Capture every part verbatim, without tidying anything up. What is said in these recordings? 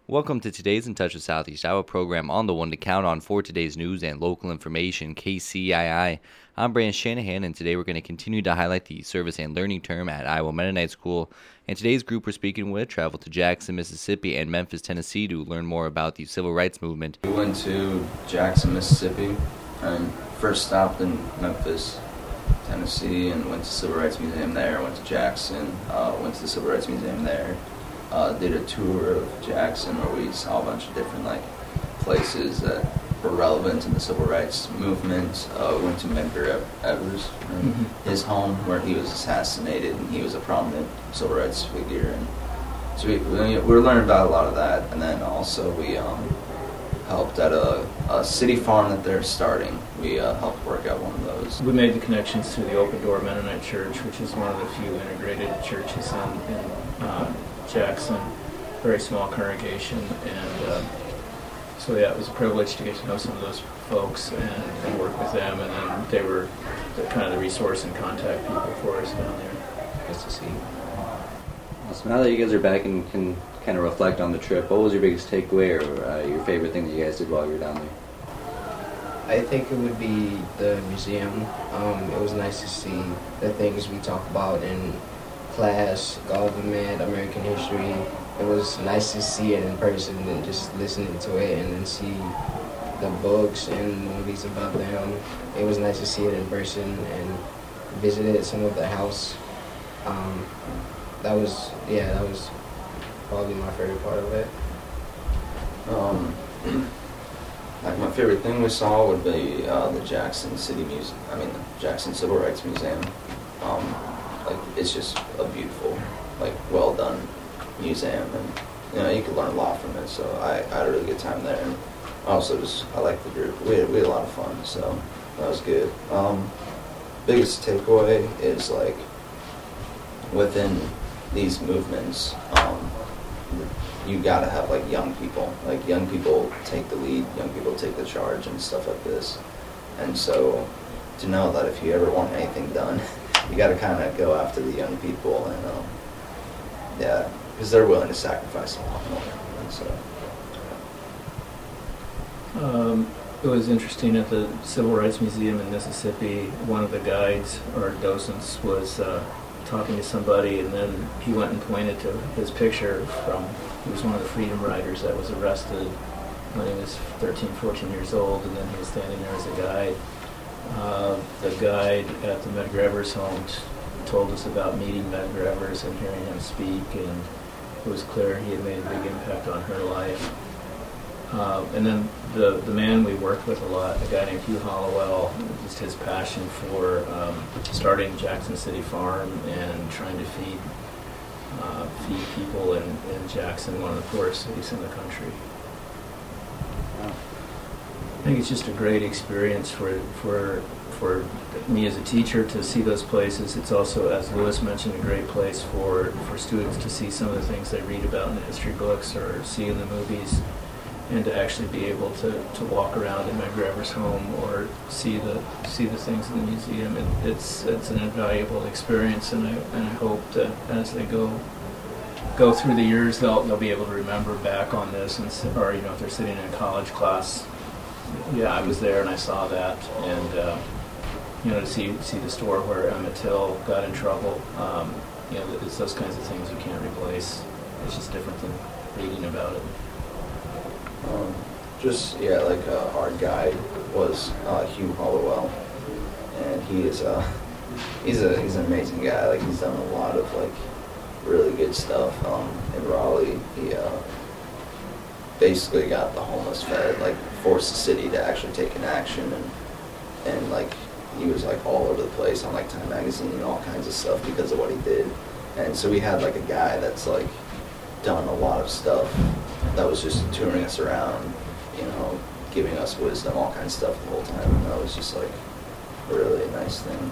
Welcome to today's In Touch with Southeast Iowa program on the one to count on for today's news and local information, K C I I. I'm Brandon Shanahan, and today we're going to continue to highlight the service and learning term at Iowa Mennonite School. And today's group we're speaking with traveled to Jackson, Mississippi and Memphis, Tennessee to learn more about the civil rights movement. We went to Jackson, Mississippi, and first stopped in Memphis, Tennessee, and went to Civil Rights Museum there, went to Jackson, uh, went to the Civil Rights Museum there. Uh, did a tour of Jackson where we saw a bunch of different like places that were relevant to the civil rights movement. Uh, we went to Medgar Evers, mm-hmm. his home where he was assassinated, and he was a prominent civil rights figure. And so we, we, we were learning about a lot of that, and then also we um, helped at a, a city farm that they're starting. We uh, helped work out one of those. We made the connections to the Open Door Mennonite Church, which is one of the few integrated churches in, in uh, Jackson, very small congregation, and uh, so yeah, it was a privilege to get to know some of those folks and, and work with them, and then they were the, kind of the resource and contact people for us down there. Nice to see. So now that you guys are back and can kind of reflect on the trip, what was your biggest takeaway or uh, your favorite thing that you guys did while you were down there? I think it would be the museum. Um, it was nice to see the things we talk about in class, government, American history. It was nice to see it in person and just listening to it, and then see the books and movies about them. It was nice to see it in person and visited some of the house. Um, that was, yeah, that was probably my favorite part of it. Um, like my favorite thing we saw would be uh, the Jackson City Museum. I mean, the Jackson Civil Rights Museum. Um, Like, it's just a beautiful, like, well done museum, and you know you can learn a lot from it. So I, I had a really good time there, and also just I liked the group. We had, we had a lot of fun, so that was good. Um, biggest takeaway is like within these movements, um, you gotta have like young people. Like young people take the lead, young people take the charge, and stuff like this. And so to know that if you ever want anything done, you got to kind of go after the young people, and um, yeah, because they're willing to sacrifice a lot more. And so, Um, it was interesting at the Civil Rights Museum in Mississippi. One of the guides or docents was uh, talking to somebody, and then he went and pointed to his picture from. He was one of the Freedom Riders that was arrested when he was thirteen, fourteen years old, and then he was standing there as a guide. Uh, the guide at the Medgar Evers home t- told us about meeting Medgar Evers and hearing him speak, and it was clear he had made a big impact on her life. Uh, and then the the man we worked with a lot, a guy named Hugh Hollowell, just his passion for um, starting Jackson City Farm and trying to feed uh, feed people in, in Jackson, one of the poorest cities in the country. I think it's just a great experience for for for me as a teacher to see those places. It's also, as Lewis mentioned, a great place for, for students to see some of the things they read about in the history books or see in the movies, and to actually be able to, to walk around in Medgar Evers' home or see the see the things in the museum. It, it's it's an invaluable experience, and I and I hope that as they go go through the years, they'll they'll be able to remember back on this, and or you know if they're sitting in a college class. Yeah, I was there and I saw that, and uh, you know to see see the store where Emmett Till got in trouble. Um, you know, it's those kinds of things you can't replace. It's just different than reading about it. um, just yeah, like uh, our guide was uh, Hugh Hollowell, and he is uh, he's a he's an amazing guy. Like he's done a lot of like really good stuff um, in Raleigh. He uh, basically got the homeless fed, like forced the city to actually take an action, and and like he was like all over the place on like Time Magazine and all kinds of stuff because of what he did. And so we had like a guy that's like done a lot of stuff that was just touring us around, you know, giving us wisdom, all kinds of stuff the whole time, and that was just like a really nice thing.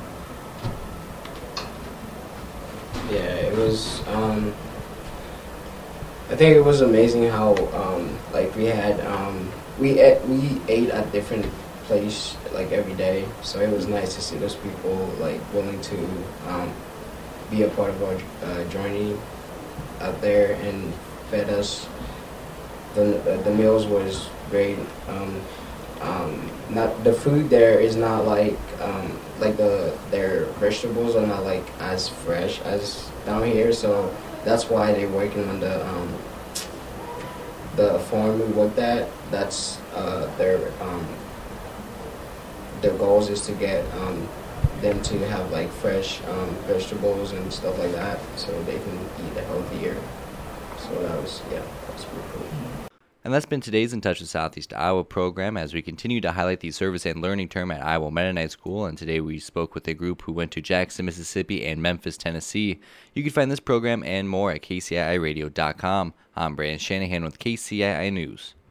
Yeah, it was. Um, I think it was amazing how um, like we had um, we ate, we ate at different place like every day, so it was nice to see those people like willing to um, be a part of our uh, journey out there and fed us the the meals was great. Um, um, not the food there is not like um, like the their vegetables are not like as fresh as down here, so that's why they're working on the um, the farm we worked at. That's uh, their um, their goals is to get um, them to have like fresh um, vegetables and stuff like that, so they can eat healthier. So that was yeah, that was pretty cool. And that's been today's In Touch with Southeast Iowa program as we continue to highlight the service and learning term at Iowa Mennonite School. And today we spoke with a group who went to Jackson, Mississippi and Memphis, Tennessee. You can find this program and more at K C I I radio dot com. I'm Brandon Shanahan with K C I I News.